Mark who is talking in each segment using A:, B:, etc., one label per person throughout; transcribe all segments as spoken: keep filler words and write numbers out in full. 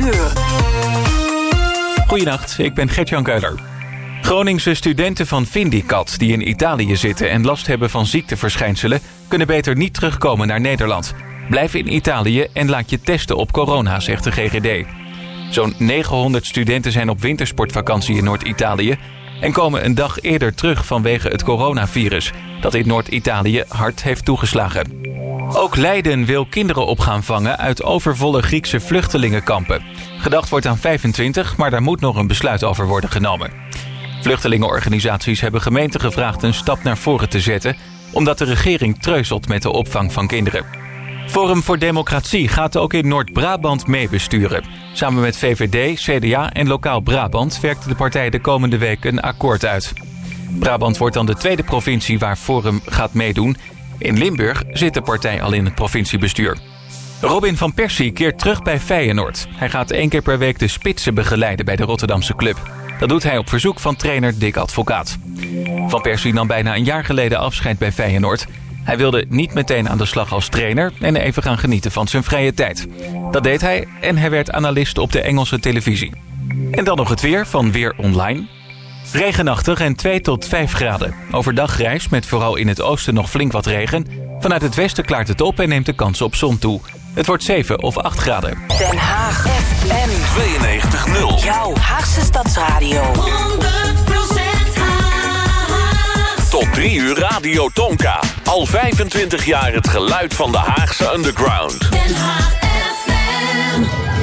A: uur.
B: Goedenacht, ik ben Gert-Jan Keuler. Groningse studenten van Vindicat die in Italië zitten en last hebben van ziekteverschijnselen, kunnen beter niet terugkomen naar Nederland. Blijf in Italië en laat je testen op corona, zegt de G G D. Zo'n negenhonderd studenten zijn op wintersportvakantie in Noord-Italië en komen een dag eerder terug vanwege het coronavirus, dat in Noord-Italië hard heeft toegeslagen. Ook Leiden wil kinderen op gaan vangen uit overvolle Griekse vluchtelingenkampen. Gedacht wordt aan vijfentwintig, maar daar moet nog een besluit over worden genomen. Vluchtelingenorganisaties hebben gemeenten gevraagd een stap naar voren te zetten, omdat de regering treuzelt met de opvang van kinderen. Forum voor Democratie gaat ook in Noord-Brabant meebesturen. Samen met V V D, C D A en Lokaal Brabant werkt de partij de komende week een akkoord uit. Brabant wordt dan de tweede provincie waar Forum gaat meedoen. In Limburg zit de partij al in het provinciebestuur. Robin van Persie keert terug bij Feyenoord. Hij gaat één keer per week de spitsen begeleiden bij de Rotterdamse club. Dat doet hij op verzoek van trainer Dick Advocaat. Van Persie nam bijna een jaar geleden afscheid bij Feyenoord. Hij wilde niet meteen aan de slag als trainer en even gaan genieten van zijn vrije tijd. Dat deed hij en hij werd analist op de Engelse televisie. En dan nog het weer van Weer Online. Regenachtig en twee tot vijf graden. Overdag grijs met vooral in het oosten nog flink wat regen. Vanuit het westen klaart het op en neemt de kans op zon toe. Het wordt zeven of acht graden.
A: Den Haag F M
C: tweeënnegentig nul.
A: Jouw Haagse Stadsradio.
D: honderd procent Haag.
C: Tot drie uur Radio Tonka. Al vijfentwintig jaar het geluid van de Haagse underground.
D: Den Haag F M.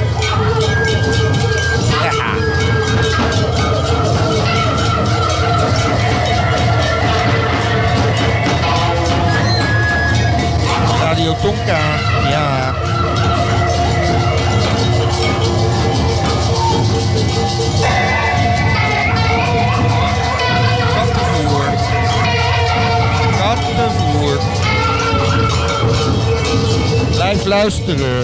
E: Ja. Radio Tonka, ja. Kattenvoer. Kattenvoer. Blijf luisteren.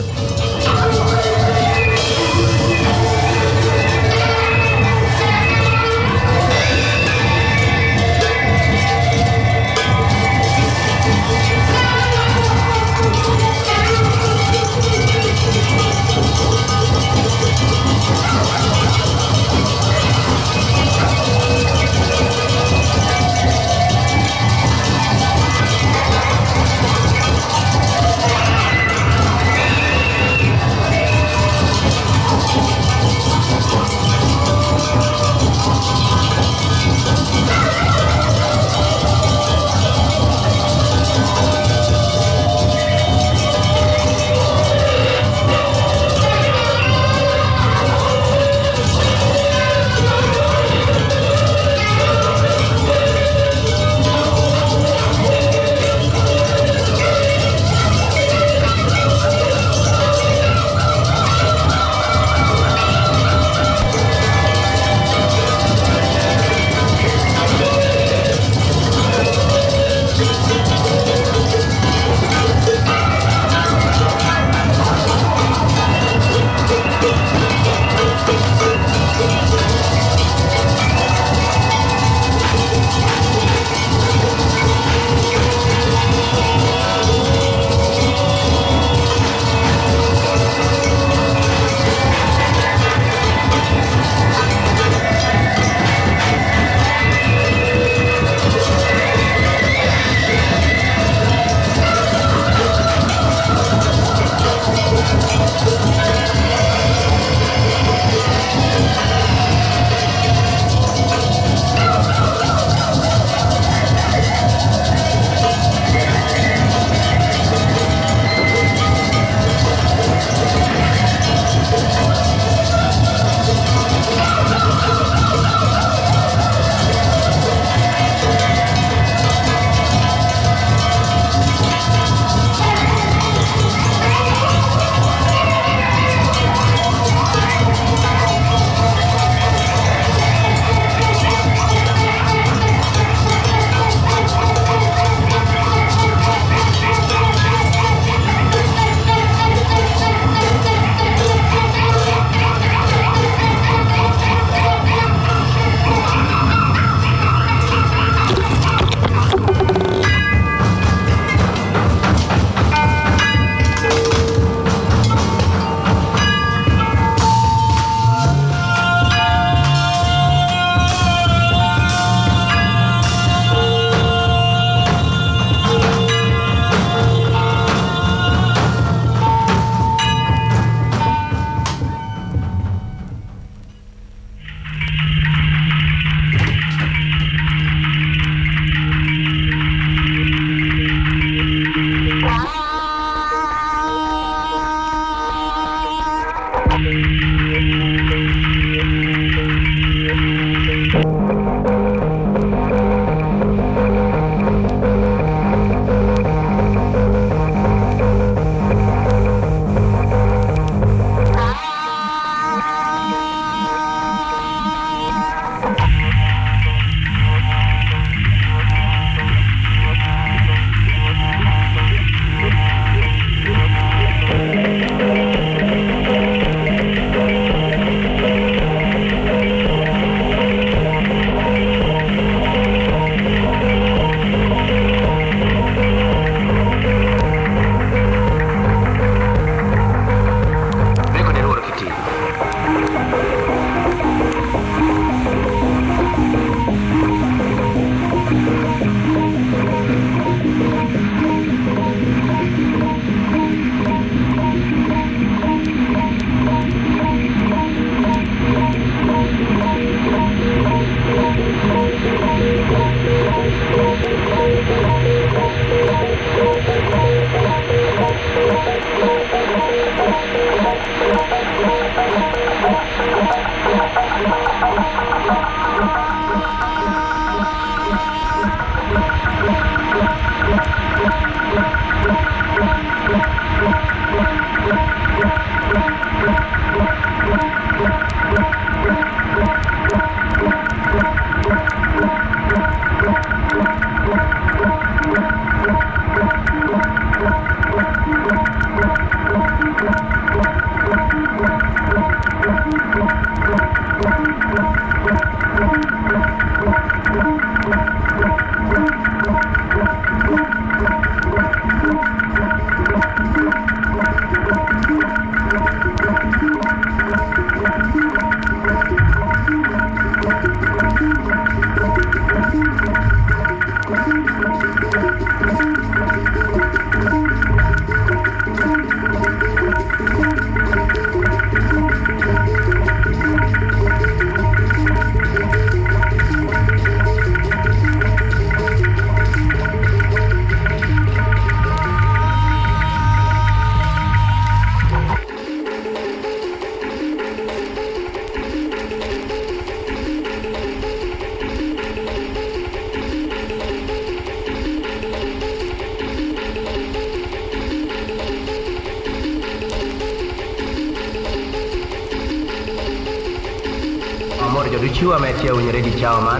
F: Richiwa metia unyere di chairman.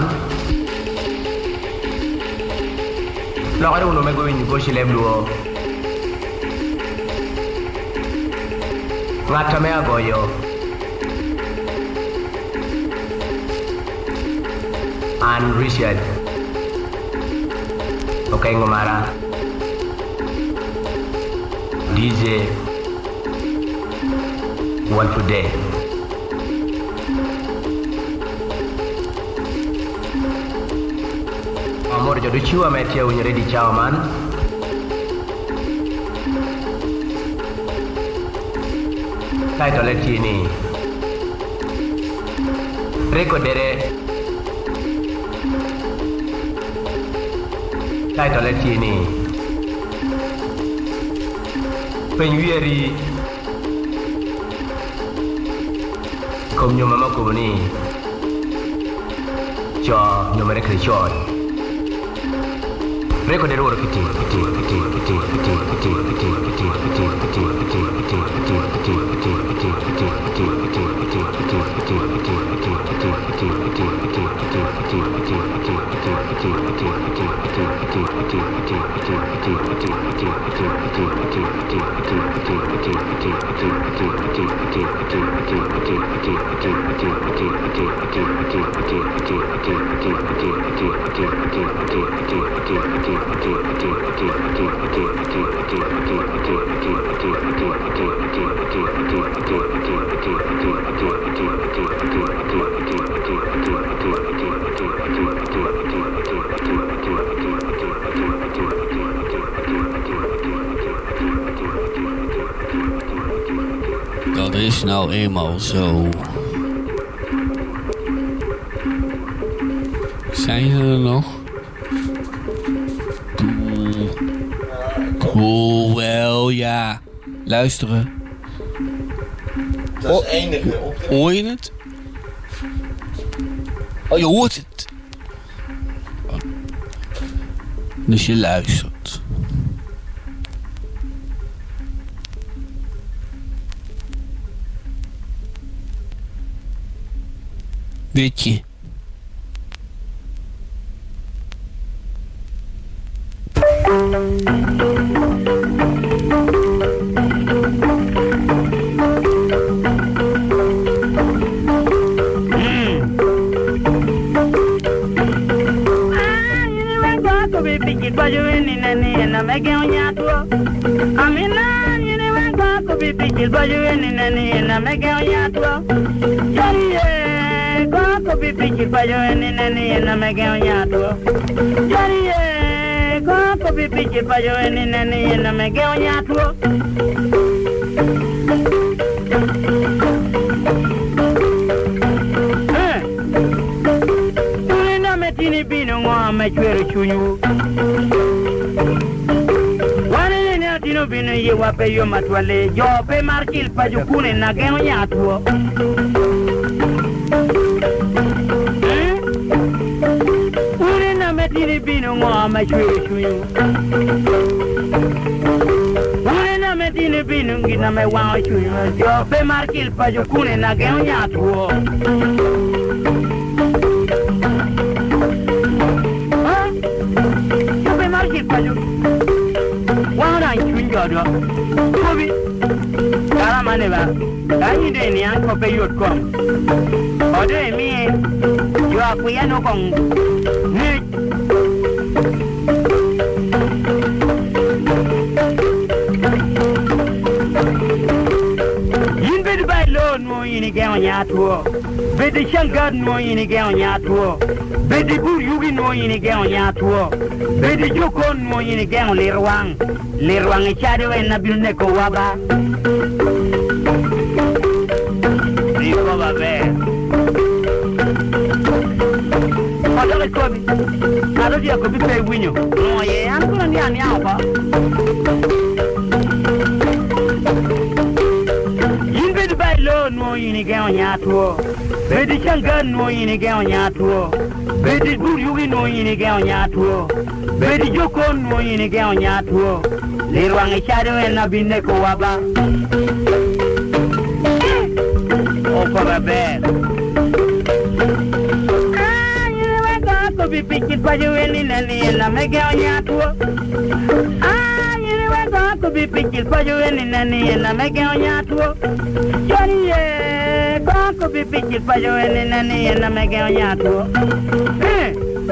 F: La kare uno mego winyi ko shilem duo. Ngata me agoyo. An Richard. Okay ngomara. D J One Today. Amor jodu chiwa metia unyere di chairman. Title letini Recordere Title letini Penyueri Kom nyoma makumuni Cho nyoma rekri choy Recordere oro kiti kiti kiti kiti kiti kiti kiti kiti kiti kiti kiti
G: Dat is nou eenmaal zo. Zijn ze er nog? Cool. Cool, wel ja. Luisteren.
H: Dat is het enige op de...
G: Hoor je het? Oh, je hoort het. Oh. Dus je luistert. Weet je?
I: Bino ye wape yo matwale yo pe markil pa jo kune na geno nyatuo ure na metini bino ngo ma chwe chuyu ure na metini bino ngina me wa chuyu yo pe markil pa jo kune na geno nyatuo ah yo pe markil pa jo Wara chunjo do. Kobi. Kala maneba. Kani de ni an ko pe yot kom. Ode mi yo akuya no kon. Ni. Yin be bai lo no yin ge on ya to. Be de shangar no yin ge on ya to. Be de bu yugi no yin ge on ya to. Be de jokon no yin ge on lerwang. Lerwang e chado e nabil ne ko waba. Dico vabbè. Ma dove cobi? Ma dove dia cobi per winyo? No ye, ancora ni anni apa. Yinbe bailo no yini ge onya to. Bedi changa no yini ge onya to. Bedi bur yugi no yini ge onya to. Bedi joko no yini ge onya to. Lerwang e chado e nabine ko waba. O para ver. Ah, you went to go be picked by you in any and I make onya to. Ah, you went to go be picked by you in any and I make onya to. Johnny, go be picked by you in any and I make onya to. Eh.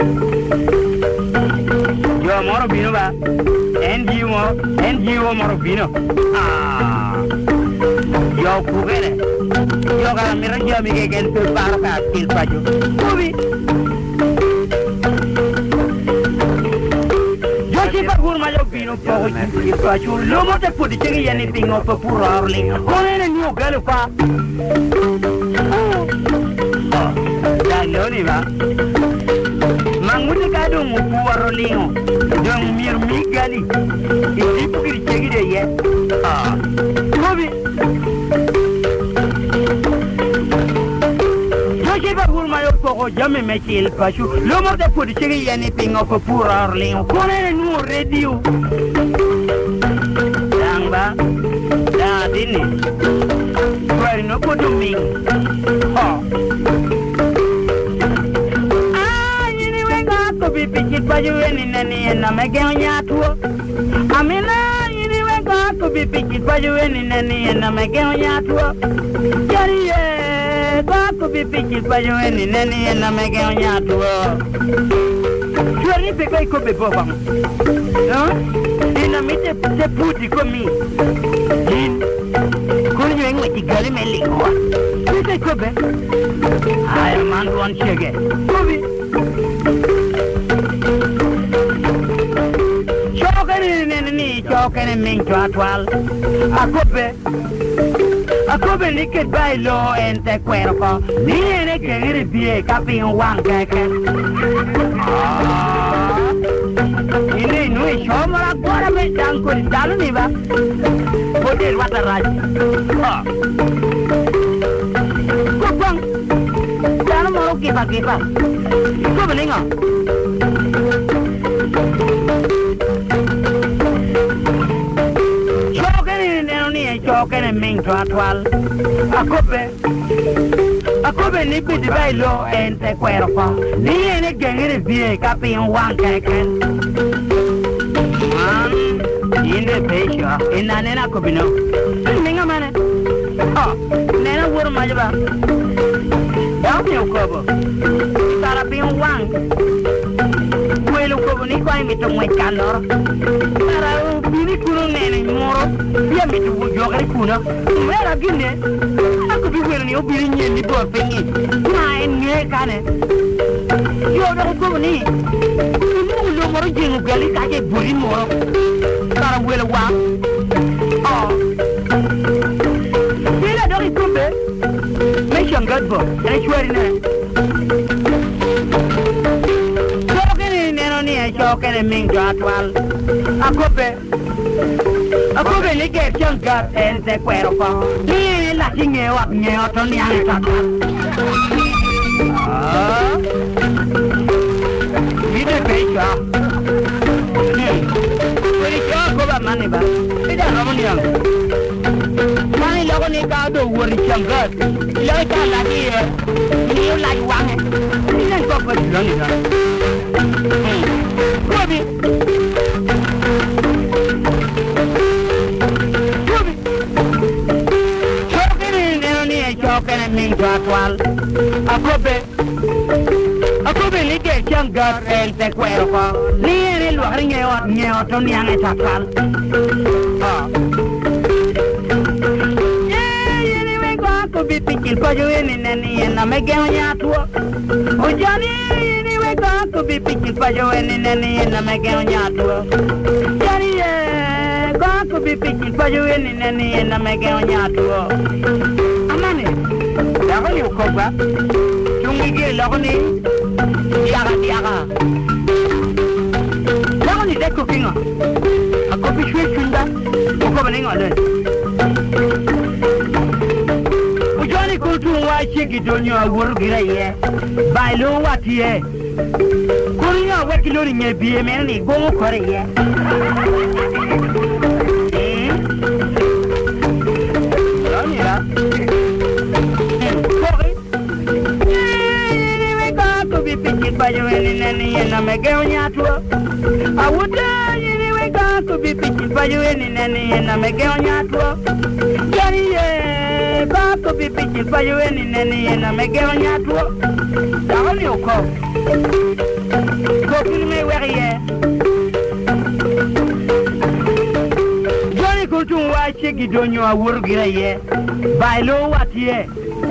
I: Yo moro bino ba. N G O, N G O moro bino. Ah. Yo kugere. Yo gara mira yo mi ke gen pe paro ka kil pajo. Kubi. Yo si pa gur ma yo bino po kil pajo. Lo mo te podi chegi yani pingo po puro arling. Onene ni o galo pa. Ah. Da lo ni ba. Mangude kado mu puaro lingo. Dong mir migali. Iti pukiri chegi de ye. Ah. Kubi. Ko jame mechil pashu lo mo de podi chegi yani pingo ko pura arling ko ne nu radio dangba da dini kwari no ko dumi oh ah yini wenga ko bi pichi pashu yani nani na mege onya tuo amina yini wenga ko bi pichi pashu yani nani na mege onya tuo yari ko bi pichi payo eni neni na mege onya to. Chori pe kai ko be bobam. No? Ina mite se puti ko mi. Din. Ko ni eng ti gale me lingwa. Mite ko be. Ay man won chege. Ko bi. Chokere neni ni chokere min twatwal. Akobe. Akobe ni ke bailo ente cuerpo. Ni ene que gire bie capi un wan keke. Ini nui shomara gora me danko dalu ni ba. Hotel wataraj. Ha. Kubang. Dalam mau kipa kipa. Kau beninga. Choken and ming to atwal. Akobe. Akobe ni piti bailo en te cuerpo. Ni ene gengere vie kapi en wan keken. Man, inde peisha. Ina nena kobino. Minga mane. Oh, nena wuro majaba. Dami ukobo. Tara pi en wan. Kwelo kobo ni kwa imito mwe kalor. Tara bini kuno nene moro. Bia mi tu jogari kuna. Mera gine. Aku bi wele ni obiri nye ni bo pengi. Na en nye kane. Yo da ko ni. Mu lo moro jingu gali ka ke buri moro. Tara wele wa. Oh. Bila do ikumbe. Me shangadbo. Ene chwari ne. Jogari neno ni e jogari ming atwal. Akope. Akobe ni ke changar en te cuerpo. Ni la chingue wa nye otoni ane tata. Ah. Mide pecha. Ni. Kuri cho koba mani ba. Ida ramon yang. Mani logo ni ka do wori changar. Lo ta la ni. Ni la wang. Ni nan ko ko lo ni da. Kobi. Choken ming atwal. Akobe. Akobe ni ke changar en te cuerpo. Ni ene lo ringeo nyeo to ni ane atwal. Ah. Yeah, yeni me go ko bi pikil pa yo ene neni na me ge onya tuo. O jani yeni me go ko bi pikil pa yo ene neni na me ge onya tuo. Jani e go ko bi pikil pa yo ene neni na me ge onya tuo. Amane. Lago ni ukoba. Chungi ge lago ni. Diaga diaga. Lago ni de cookinga. Ako bi shwe chunda. Ukoba ni ngale. Ujani kultu wa cheki donyo awuru gira ye. Bailo wati ye. Kuriya wakilo ni nye biye meni gomo kore ye. Eh? Lani ya. Bayo eni neni ena mege onyatua. Awuda yini weka kubi pichi bayo eni neni ena mege onyatua. Yani ye ba kubi pichi bayo eni neni ena mege onyatua. Dawani uko. Kopil me weriye. Joni kultu wa cheki donyo awuru gira ye. Bailo watiye.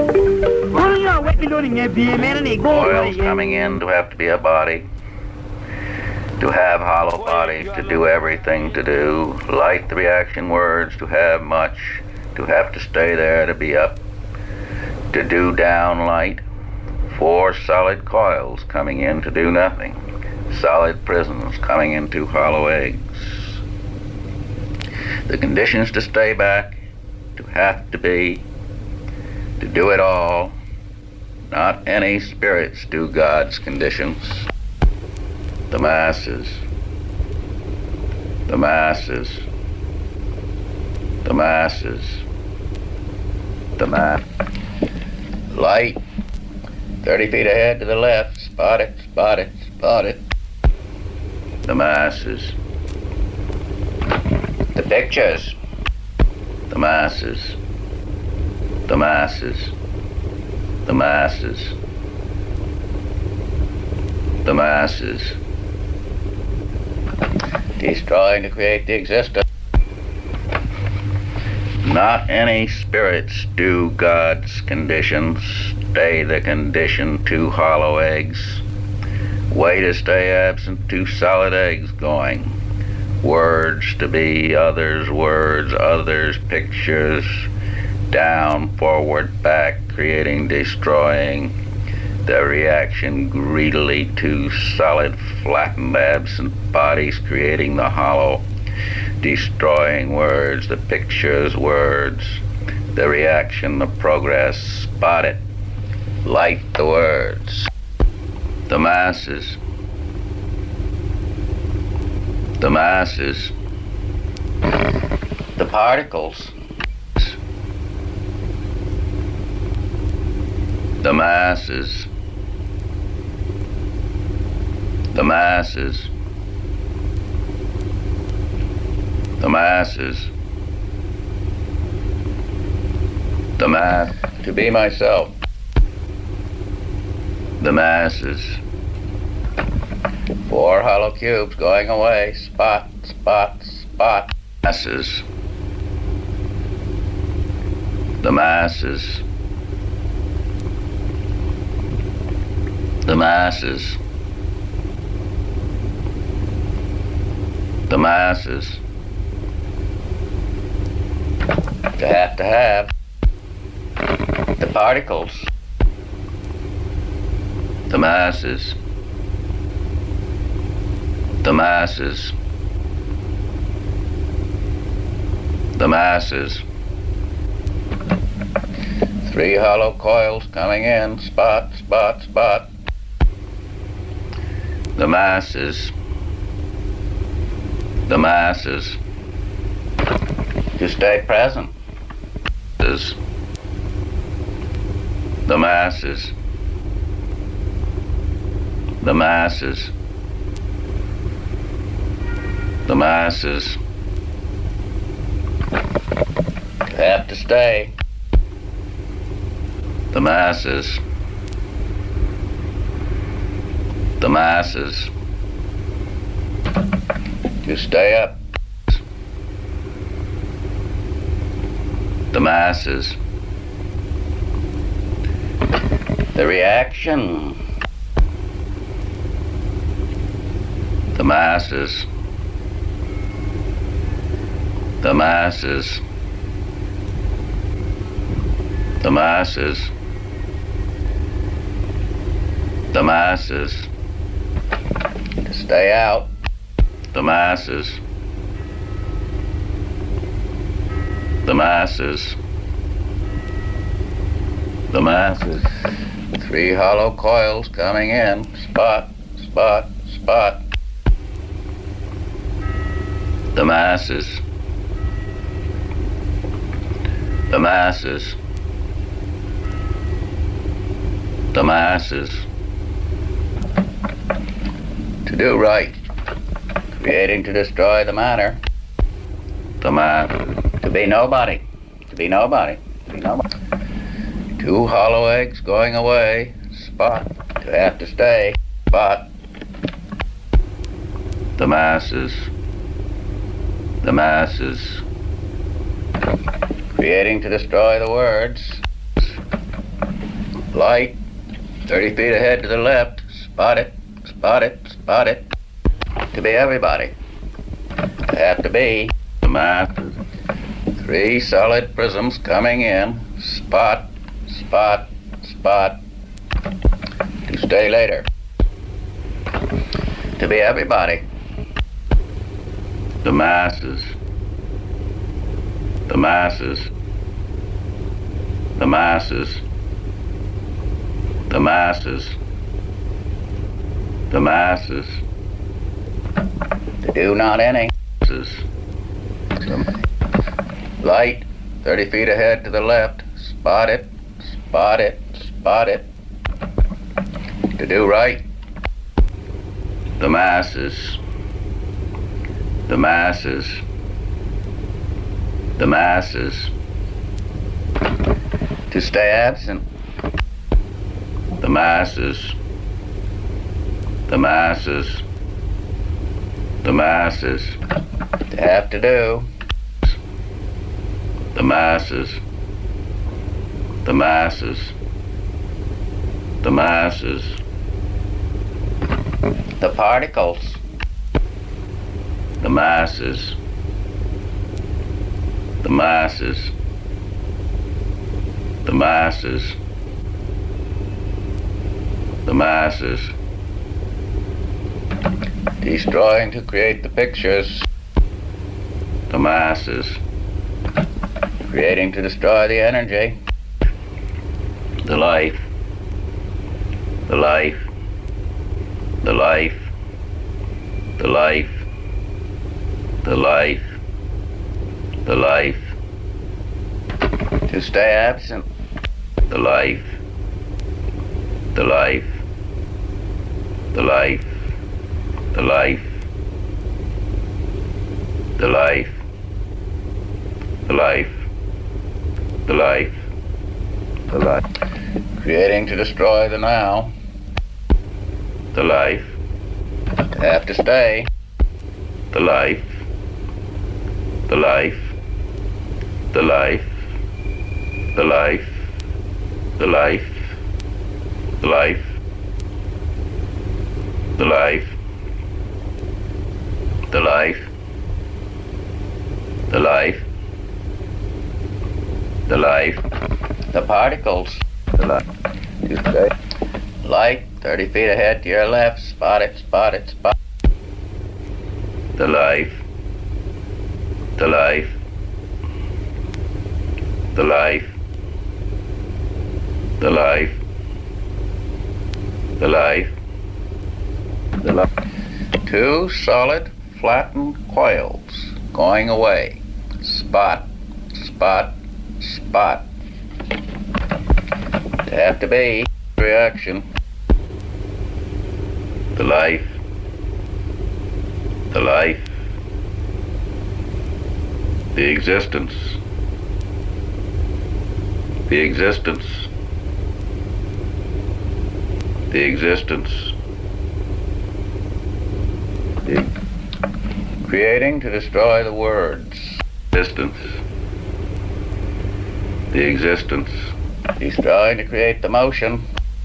H: Oil's coming in to have to be a body, to have hollow bodies, to do everything to do, light the reaction words, to have much, to have to stay there, to be up, to do down light, four solid coils coming in to do nothing, solid prisms coming into hollow eggs. The conditions to stay back, to have to be, to do it all. Not any spirits do God's conditions. The masses. The masses. The masses. The mass. Light. Thirty feet ahead to the left. Spot it, spot it, spot it. The masses. The pictures. The masses. The masses. The masses. The masses. He's trying to create the existence. Not any spirits do God's conditions. Stay the condition, two hollow eggs. Way to stay absent, two solid eggs going. Words to be, others words, others pictures. Down, forward, back, creating, destroying, their reaction greedily to solid, flattened, absent bodies, creating the hollow, destroying words, the pictures, words, the reaction, the progress, spot it, light the words, the masses, the masses, the particles, the masses, the masses, the masses, the mass, to be myself, the masses, four hollow cubes going away, spot, spot, spot, masses, the masses, the masses, the masses, to have to have, the particles, the masses, the masses, the masses, three hollow coils coming in, spot, spot, spot, the masses, the masses, to stay present, the masses, the masses, the masses, have to stay, the masses, the masses, to stay up, the masses, the reaction, the masses, the masses, the masses, the masses, to stay out, the masses, the masses, the masses, three hollow coils coming in, spot, spot, spot, the masses, the masses, the masses, to do right, creating to destroy the matter, the masses, to be nobody, to be nobody, to be nobody, two hollow eggs going away, spot, to have to stay, spot, the masses, the masses, creating to destroy the words, light, thirty feet ahead to the left, spot it, spot it, spot it, to be everybody, to have to be, the masses, three solid prisms coming in, spot, spot, spot, to stay later, to be everybody, the masses, the masses, the masses, the masses, the masses, to do not any, light, thirty feet ahead to the left, spot it, spot it, spot it, to do right, the masses, the masses, the masses, to stay absent, the masses, the masses, the masses, to have to do, the masses, the masses, the masses, the particles, the masses, the masses, the masses, the masses. Destroying to create the pictures, the masses. Creating to destroy the energy, the life, the life, the life, the life, the life, the life. To stay absent, the life, the life, the life, the life, the life, the life, the life, the life. Creating to destroy the now, the life, have to stay, the life, the life, the life, the life, the life, the life, the life, the life, the life, the life, the particles, the life, you stay. Light, thirty feet ahead to your left, spot it, spot it, spot it. The life, the life, the life, the life, the life, the life. Two solid, flattened coils going away. Spot, spot, spot. To have to be reaction. The life, the life, the existence, the existence, the existence, the creating to destroy the words, existence, the existence, destroying to create the motion,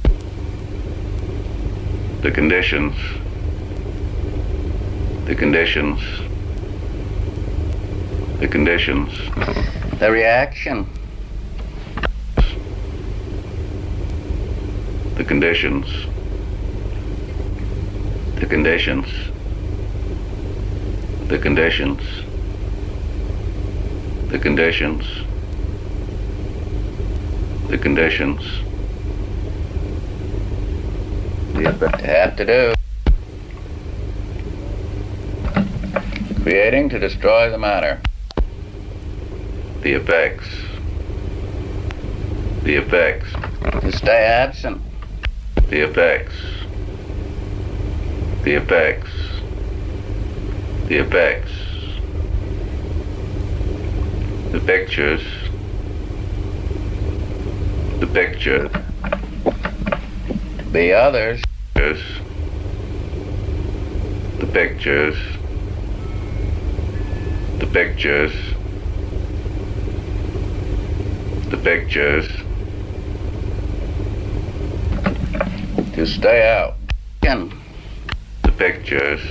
H: the conditions, the conditions, the conditions, the reaction, the conditions, the conditions, the conditions, the conditions, the conditions. To have to do. Creating to destroy the matter. The effects. The effects. To stay absent. The effects. The effects. The effects. The pictures. The picture. The others. The pictures. The pictures. The pictures. To stay out. Again. The pictures.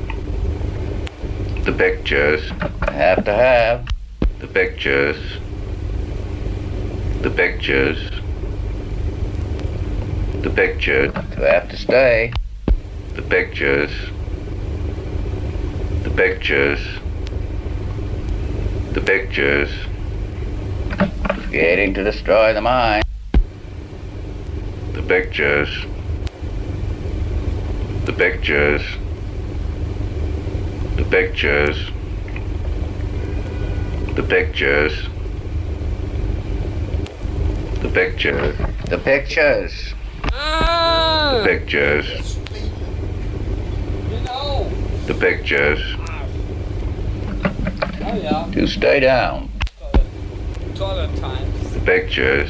H: The pictures. Have to have. The pictures. The pictures. The pictures. To have to stay. The pictures. The pictures. The pictures. Creating to destroy the mind. The pictures. The pictures. The pictures. The pictures. The pictures. The pictures. The pictures. The pictures. To stay down. The pictures.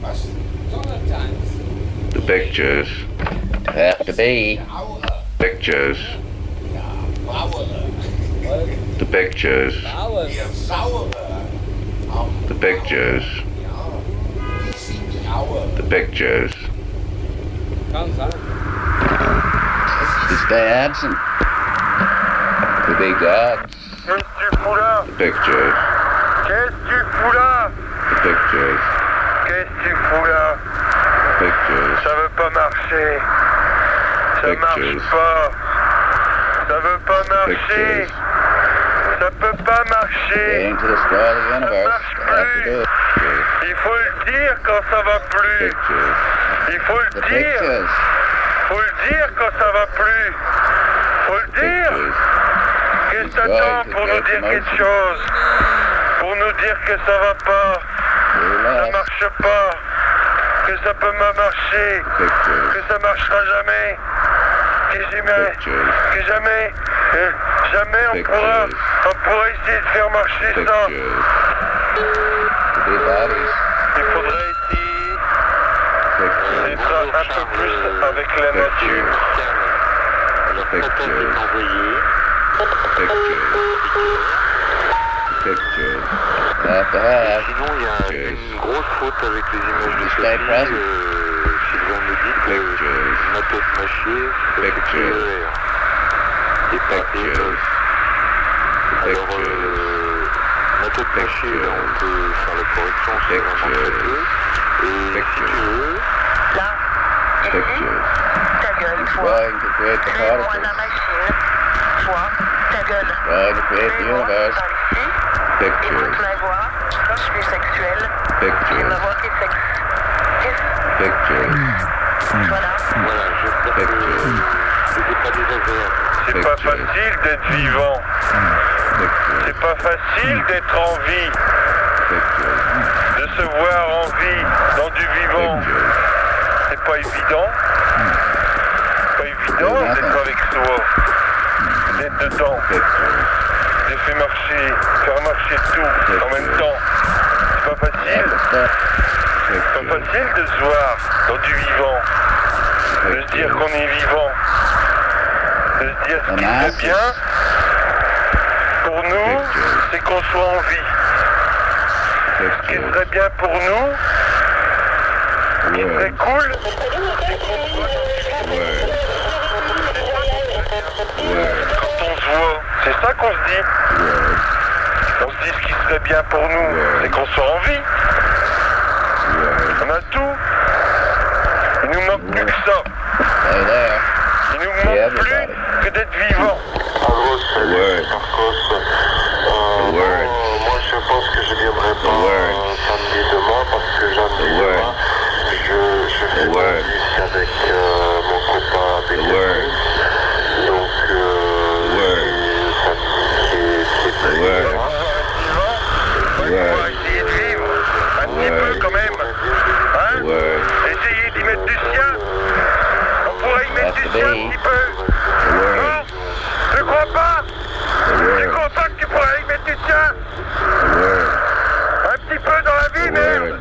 H: The pictures. Have to be. Pictures. The pictures. The pictures. The pictures. To stay absent. To be gods. The pictures.
J: Qu'est-ce que tu fous là?
H: The pictures.
J: Qu'est-ce que tu fous là? Ça veut pas marcher. Ça marche pas. Ça veut pas marcher. Ça peut pas marcher. Ça marche plus. Il faut le dire quand ça va plus. Il faut le dire. Faut le dire quand ça va plus. Faut le dire. Qu'est-ce que t'attends pour nous dire quelque chose? Pour nous dire que ça va pas. Ça marche pas. Que ça peut pas marcher. Que ça marchera jamais. Que jamais. Que jamais. euh, jamais on pourra, on pourra essayer de faire marcher ça. Il faudrait essayer d'être un peu plus avec la nature.
K: Sinon, il y a une grosse faute avec les images de Sophie. Euh, Sylvain me dit que ma tête mâchée, c'est P E R. Et pas E E. Alors, euh, ma tête mâchée, là, on peut faire la correction, c'est vraiment très peu. Et si tu veux...
L: Là, ici, ta gueule, toi. Crée-moi la machine. Toi, ta gueule. Crée-moi par ici. Écoute ma voix, je suis sexuelle. Et ma voix qui est sexe. Voilà.
K: Voilà, j'espère que c'était pas désagréable.
J: C'est pas facile d'être vivant. C'est pas facile d'être en vie. De se voir en vie, dans du vivant. C'est pas évident. C'est pas évident d'être avec soi. D'être dedans. De faire marcher, faire marcher tout en même temps. C'est pas facile. C'est pas facile de se voir dans du vivant. De se dire qu'on est vivant. De se dire ce qui serait bien pour nous, c'est qu'on soit en vie. Ce qui serait bien pour nous, ce qui serait cool, c'est qu'on soit quand on se voit, c'est ça qu'on se dit. On se dit ce qui serait bien pour nous, c'est qu'on soit en vie. On a tout. Il nous manque plus que ça. Il nous manque plus que d'être vivant.
K: Moi, je pense que je viendrai pas euh, samedi demain parce que samedi demain, je, je fais ma vie avec euh, mon copain avec les donc euh, c'est c'est très bien.
J: On va essayer de vivre un petit peu quand même. Hein? Essayer d'y mettre du sien. On pourrait y mettre du sien un petit peu. Non? Tu crois pas? Tu crois pas que tu pourrais y mettre du sien? Un petit peu dans la vie, merde.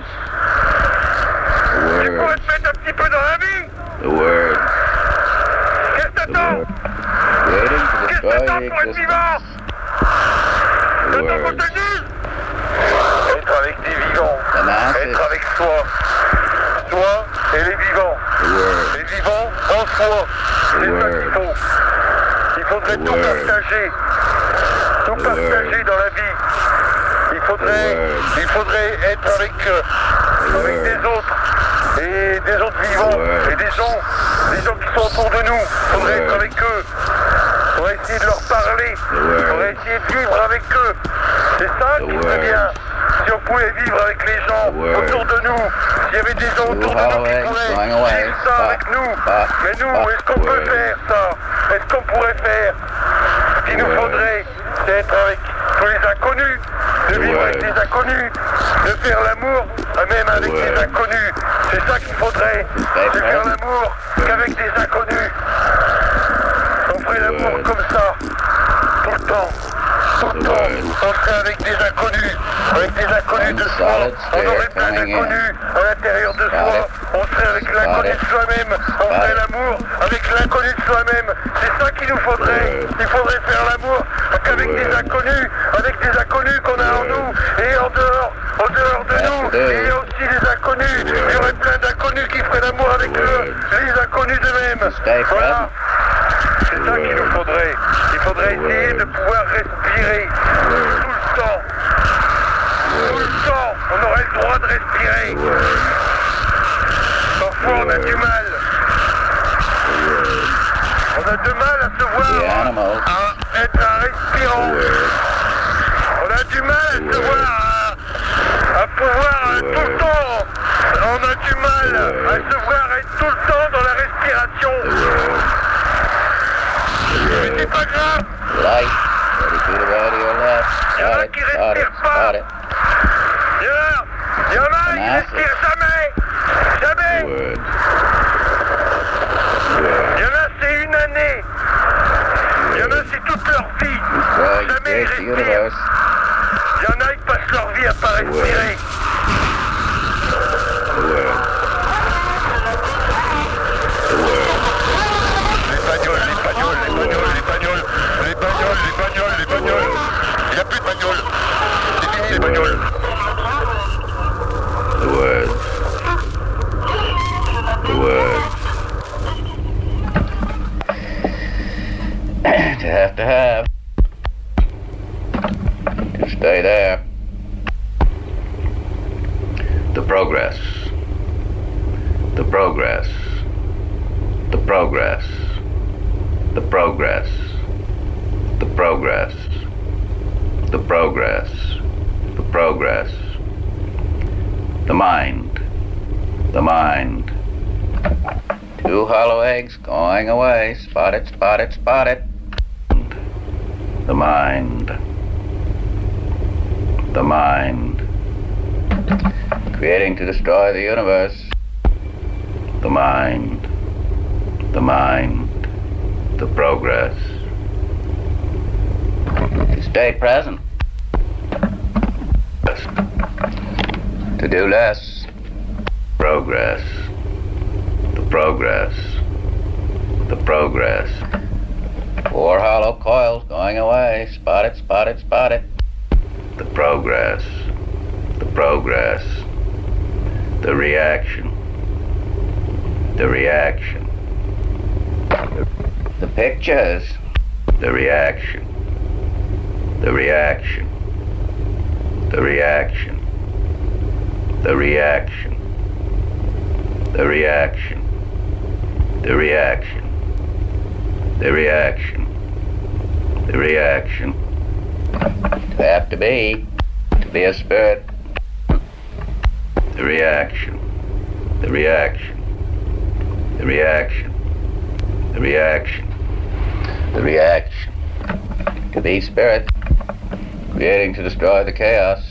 J: Tu pourrais te mettre un petit peu dans la vie. Qu'est-ce que t'attends? Qu'est-ce que t'attends pour être vivant? T'attends qu'on te le dise? Être avec des vivants. Être avec soi. Soi et les vivants. Les vivants en soi. C'est ça qu'il faut. Il faudrait tout partager. Tout partager dans la vie. Il faudrait, il faudrait être avec, euh, avec des autres. Et des autres vivants. Et des gens, des gens qui sont autour de nous. Il faudrait être avec eux. Il faudrait essayer de leur parler. Il faudrait essayer de vivre avec eux. C'est ça qui serait bien. Si on pouvait vivre avec les gens autour de nous, s'il y avait des gens autour de nous qui pourraient vivre ça avec nous. Mais nous, est-ce qu'on peut faire ça? Est-ce qu'on pourrait faire? Ce qu'il nous faudrait, c'est être avec tous les inconnus, de vivre avec des inconnus, de faire l'amour même avec des inconnus. C'est ça qu'il faudrait, c'est faire l'amour qu'avec des inconnus. On ferait l'amour comme ça, tout le temps. Tout le temps, on serait avec des inconnus, avec des inconnus de soi, on aurait plein d'inconnus à l'intérieur de soi, on serait avec l'inconnu de soi-même, on ferait l'amour avec l'inconnu de soi-même, c'est ça qu'il nous faudrait, il faudrait faire l'amour qu'avec des inconnus, avec des inconnus qu'on a en nous, et en dehors, au dehors de nous, il y a aussi les inconnus, il y aurait plein d'inconnus qui feraient l'amour avec eux, les inconnus d'eux-mêmes, voilà. C'est ça qu'il nous faudrait. Il faudrait essayer de pouvoir respirer tout le temps. Tout le temps, on aurait le droit de respirer. Parfois a du mal. On a du mal à se voir, à être un respirant. On a du mal à se voir, à, à pouvoir euh, tout le temps. On a du mal à se voir être tout le temps dans la respiration. Mais c'est pas grave. Il y en a qui respirent pas. Il y en a, il y en a qui respirent jamais. Jamais. Il y en a, c'est une année. Il y en a, c'est toute leur vie. Jamais ils respirent. Il y en a, ils passent leur vie à pas respirer. Les bagnoles, les bagnoles, les bagnoles, les bagnoles, les bagnoles, les bagnoles, les bagnoles. Il n'y a plus de bagnoles. C'est fini les bagnoles.
H: The word. The word. To have to have. To stay there. The progress. The progress. The progress. The progress. The progress. The progress. The progress. The mind. The mind. Two hollow eggs going away. Spot it, spot it, spot it. The mind. The mind. Creating to destroy the universe. The mind. The mind. The progress. To stay present. To do less. Progress. The progress. The progress. Four hollow coils going away. Spot it, spot it, spot it. The progress. The progress. The reaction. The reaction. The pictures. The reaction. The reaction. The reaction. The reaction. The reaction. The reaction. The reaction. The reaction. To have to be. To be a spirit. The reaction. The reaction. The reaction. The reaction. The reaction. To be spirit. Creating to destroy the chaos.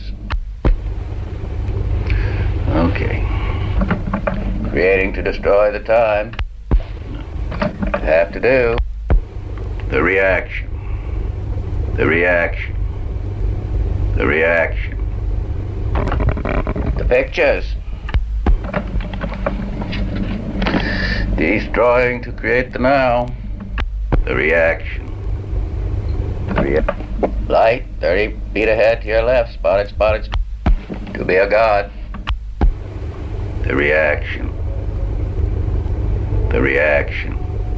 H: Okay. Creating to destroy the time. To have to do. The reaction. The reaction. The reaction. The pictures. Destroying to create the now. The reaction. The rea- Light, thirty feet ahead to your left. Spotted, spotted. To be a god. The reaction. The reaction.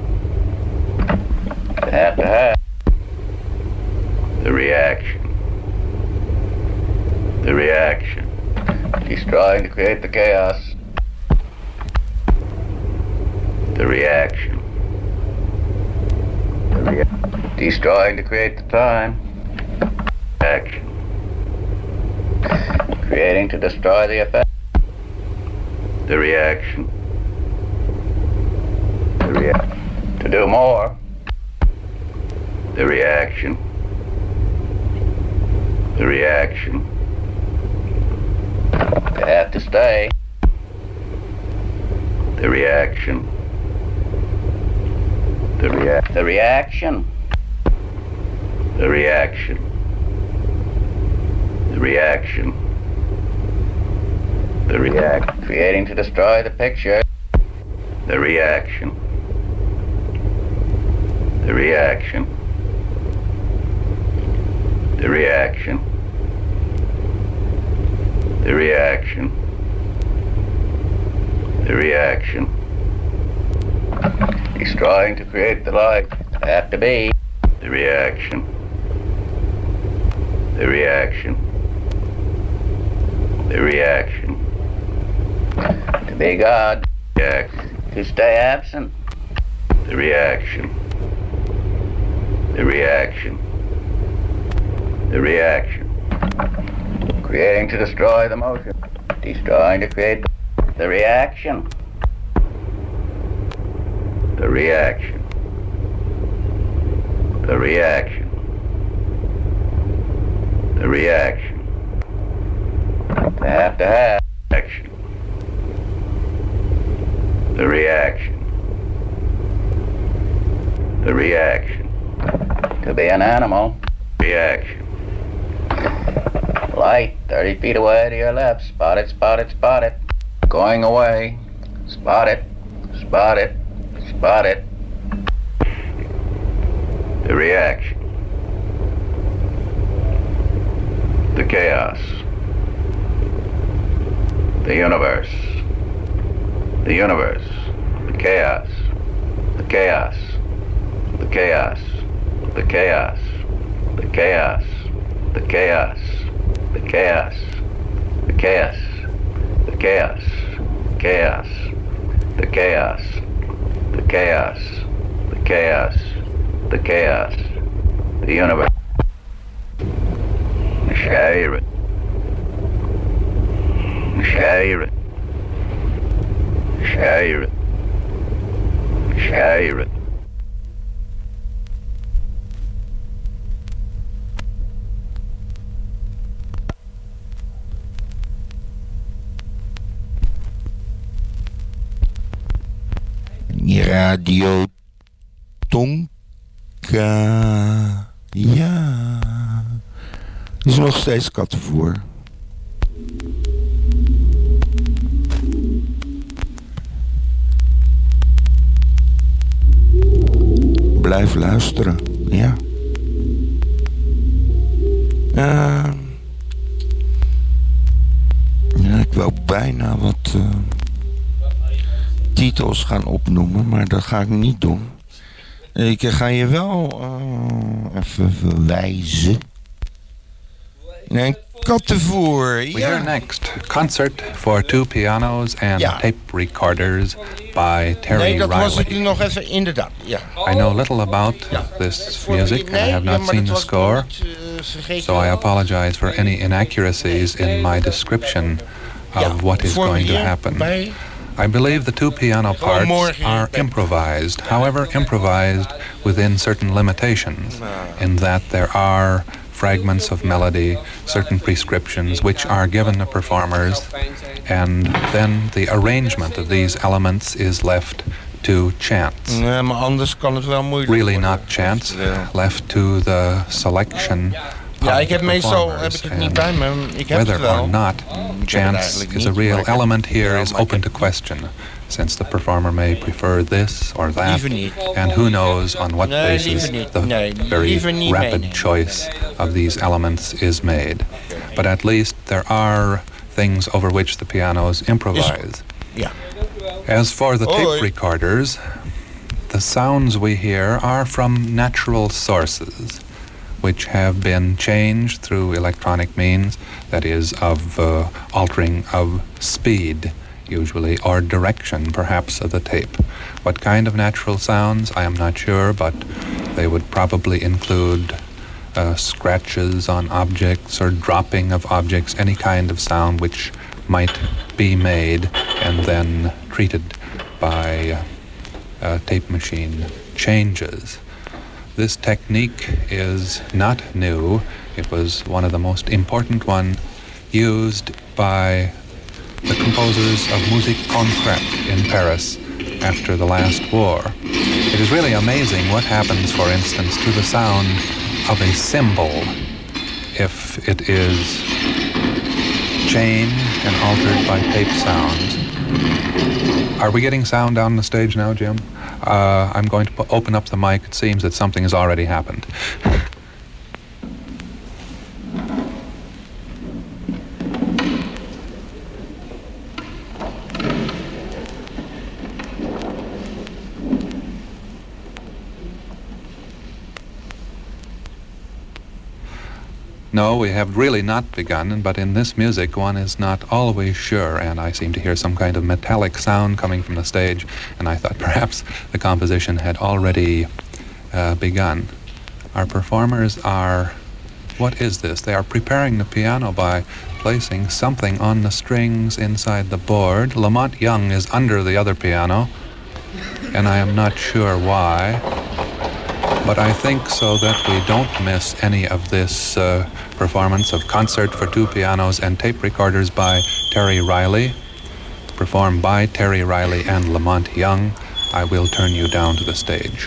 H: To have to have. The reaction. The reaction. Destroying to create the chaos. The reaction. The rea- Destroying to create the time. Action. Creating to destroy the effect. The reaction. The rea- To do more. The reaction. The reaction. To have to stay. The reaction. The rea- The reaction. The reaction. The reaction. The react. Creating to destroy the picture. The reaction. The reaction. The reaction. The reaction. The reaction. Destroying to create the light. Have to be. The reaction. The reaction. The reaction. To be God. Reaction. To stay absent. The reaction. The reaction. The reaction. Creating to destroy the motion. Destroying to create the reaction. The reaction. The reaction. The reaction. To have to have action. The reaction. The reaction. To be an animal. Reaction. Light, thirty feet away to your left. Spot it, spot it, spot it. Going away. Spot it, spot it, spot it. The reaction. The chaos. The universe. The universe. The chaos. The chaos. The chaos. The chaos. The chaos. The chaos. The chaos. The chaos. The chaos. Chaos. The chaos. The chaos. The chaos. The chaos. The universe. Share it. Share it. Share it. Share it.
E: Radio Tonka. Ja. Is nog steeds kattenvoer. Blijf luisteren. Ja. Uh, ja, ik wou bijna wat uh, titels gaan opnoemen, maar dat ga ik niet doen. Ik ga je wel uh, even verwijzen. Nee, kattenvoer.
M: We
E: Ja.
M: hear next Concert for Two Pianos and
E: Ja.
M: Tape Recorders by Terry
E: Nee, dat
M: Riley.
E: was het nog even, inderdaad. Ja.
M: I know little about this music and I have not seen the score, so I apologize for any inaccuracies in my description of what is going to happen. I believe the two piano parts are improvised, however improvised within certain limitations, in that there are fragments of melody, certain prescriptions which are given the performers, and then the arrangement of these elements is left to chance.
E: Nee, maar anders kan het wel moeilijk
M: Really
E: worden.
M: not chance, left to the selection
E: Ja,
M: of
E: ik heb
M: the
E: meestal heb
M: performers.
E: ik het niet
M: And
E: bij me. Ik heb
M: whether
E: het wel.
M: or not
E: Ik heb het
M: chance
E: eigenlijk
M: is a
E: niet,
M: real
E: maar ik heb-
M: element here
E: Ja,
M: is
E: maar
M: open
E: ik
M: to question, since the performer may prefer this or that,
E: Liever niet.
M: and who knows on what
E: Nee,
M: basis
E: liever niet.
M: the
E: Nee,
M: very
E: liever niet
M: rapid
E: meenemen.
M: choice of these elements is made. But at least there are things over which the pianos improvise.
E: Ja.
M: As for the tape
E: Hoi.
M: recorders, the sounds we hear are from natural sources, which have been changed through electronic means, that is, of uh, altering of speed, usually, or direction, perhaps, of the tape. What kind of natural sounds, I am not sure, but they would probably include uh, scratches on objects or dropping of objects, any kind of sound which might be made and then treated by uh, uh, tape machine changes. This technique is not new. It was one of the most important one used by the composers of musique concrète in Paris after the last war. It is really amazing what happens, for instance, to the sound of a cymbal if it is changed and altered by tape sounds. Are we getting sound down the stage now, Jim? Uh, I'm going to p- open up the mic. It seems that something has already happened. No, we have really not begun, but in this music one is not always sure, and I seem to hear some kind of metallic sound coming from the stage, and I thought perhaps the composition had already uh, begun. Our performers are... What is this? They are preparing the piano by placing something on the strings inside the board. Lamont Young is under the other piano, and I am not sure why, but I think so that we don't miss any of this uh, performance of Concert for Two Pianos and Tape Recorders by Terry Riley, performed by Terry Riley and Lamont Young. I will turn you down to the stage.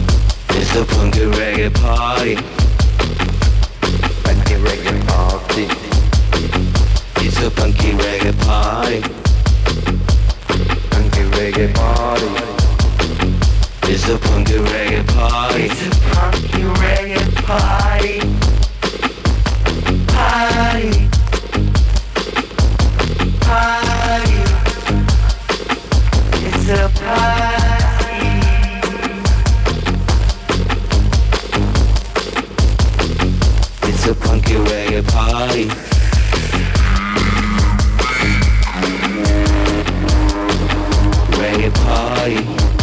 N: It's a funky reggae party. Funky reggae party. It's a funky reggae party. Funky reggae party. It's a funky reggae party. It's a funky reggae party. Party. Party. It's a party. It's a funky reggae party. Reggae party.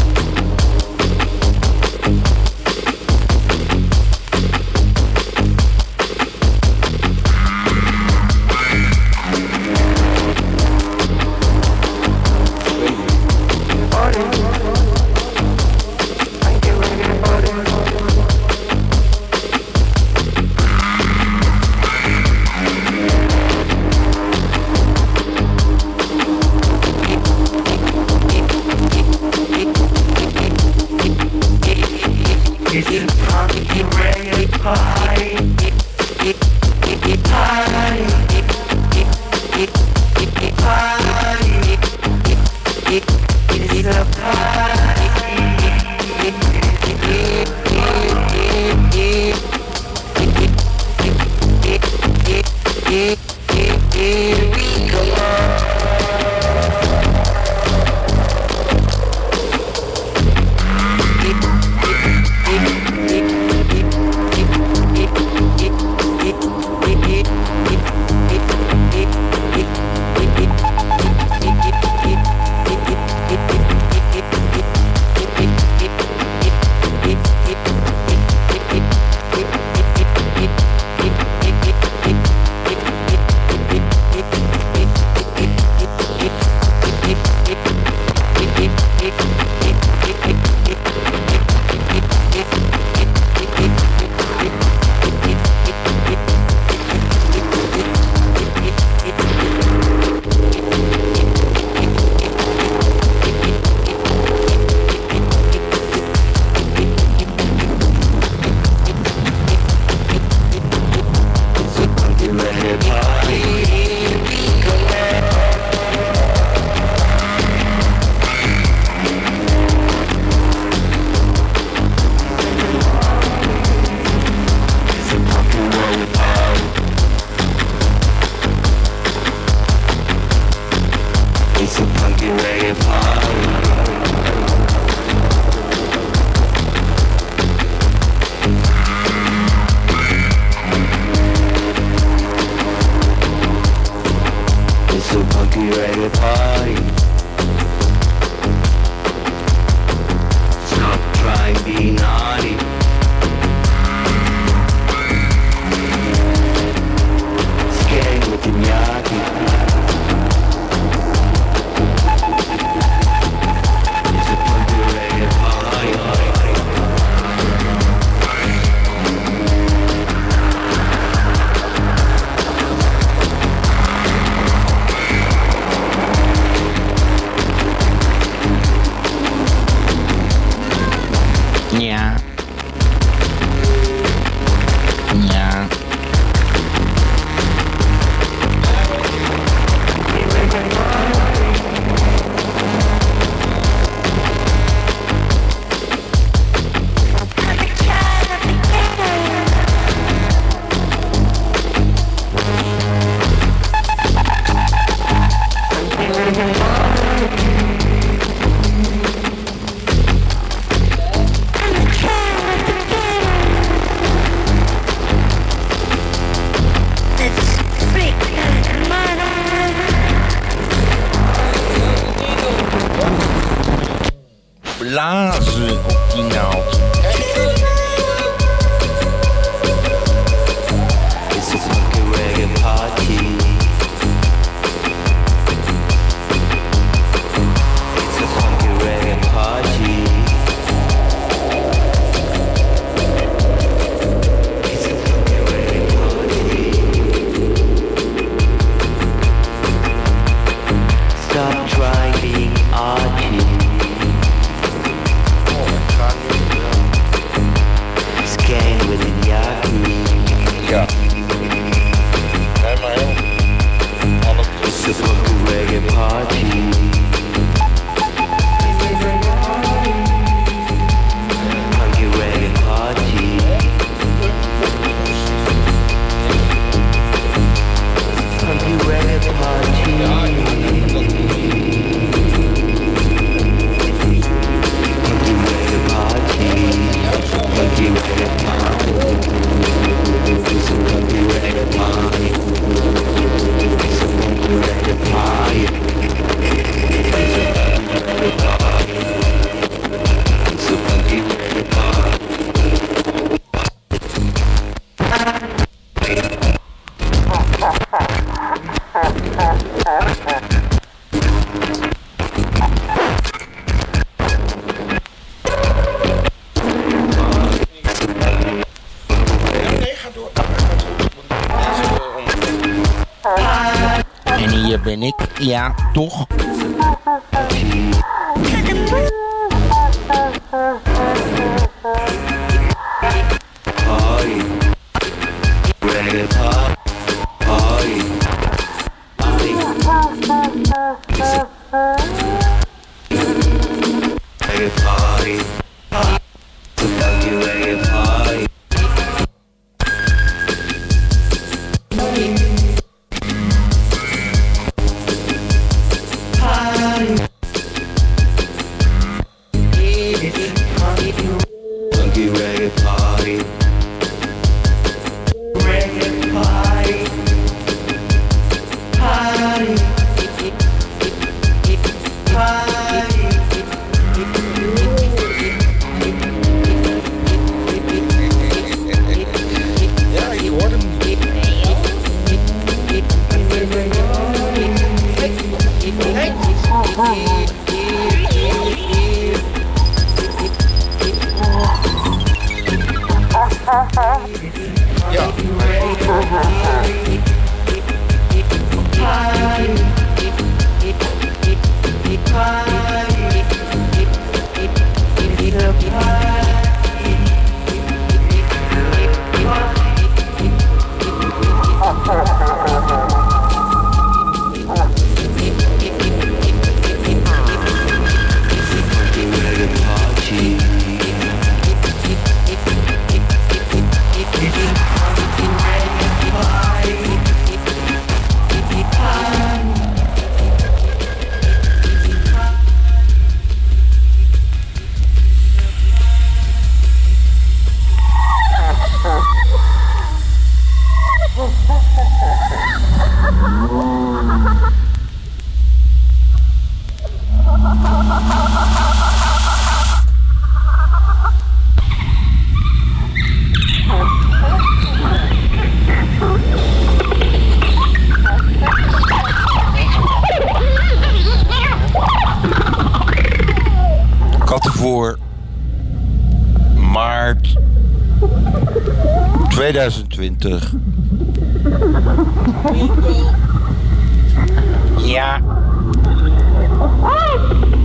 E: Blazen op die naald.
N: It's a funky reggae party. It's a funky reggae party. It's a funky reggae party. Stop trying being arty.
E: hier ben ik. Ja, toch?
N: Party, reggae party, party, party, reggae party, funky reggae party. Funky reggae party. Reggae party. Party. Party.
E: Ja, ik hoor hem niet. Ja. Kattenvoer, maart tweeduizend twintig. Ja.